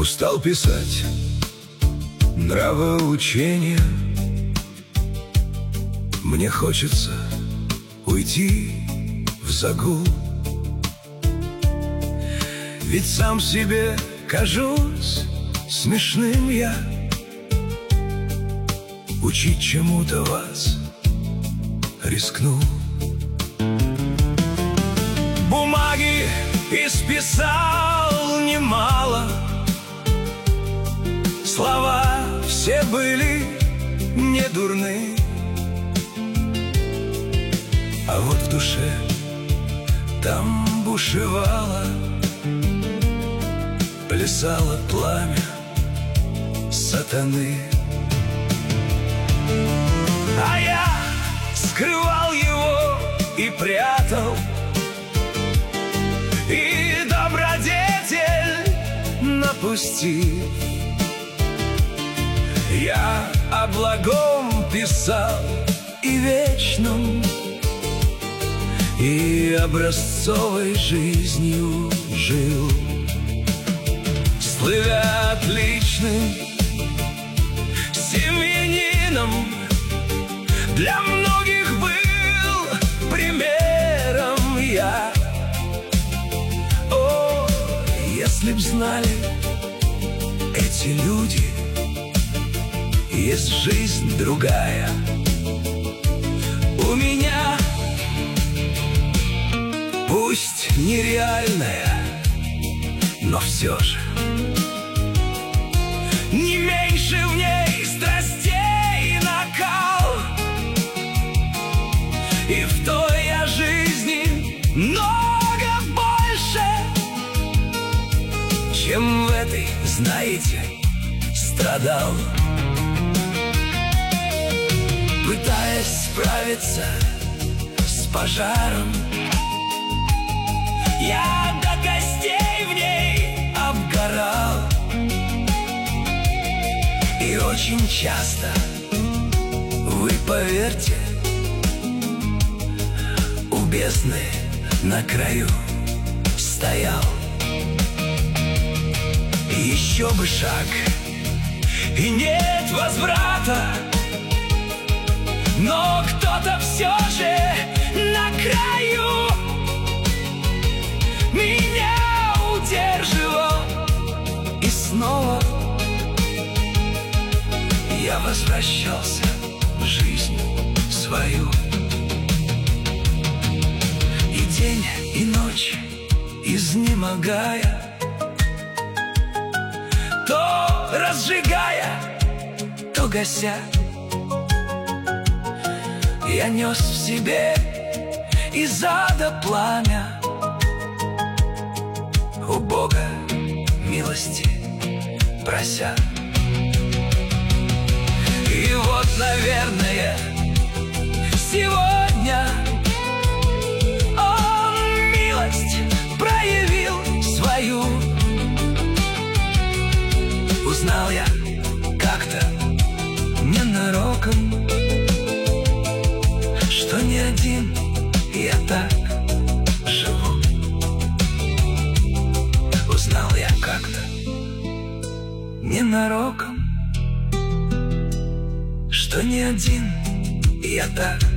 Устал писать нравоучения. Мне хочется уйти в загул, ведь сам себе кажусь смешным я. Учить чему-то вас рискну. Бумаги исписал немало, слова все были не дурны, а вот в душе там бушевало, плясало пламя сатаны. А я скрывал его и прятал, и добродетель напустил. Я о благом писал и вечном, и образцовой жизнью жил, слывя отличным семьянином. Для многих был примером я. О, если б знали эти люди, есть жизнь другая у меня, пусть нереальная, но все же не меньше в ней страстей и накал. И в той я жизни много больше, чем в этой, знаете, страдал. Пытаясь справиться с пожаром, я до костей в ней обгорал. И очень часто, вы поверьте, у бездны на краю стоял. Еще бы шаг, и нет возврата, но кто-то все же на краю меня удерживал. И снова я возвращался в жизнь свою. И день, и ночь, изнемогая, то разжигая, то гася, я нес в себе из ада пламя, у Бога милости прося. И вот, наверное, сегодня Он милость проявил свою. Узнал я как-то ненароком, что не один я так живу. Узнал я как-то ненароком, что не один я так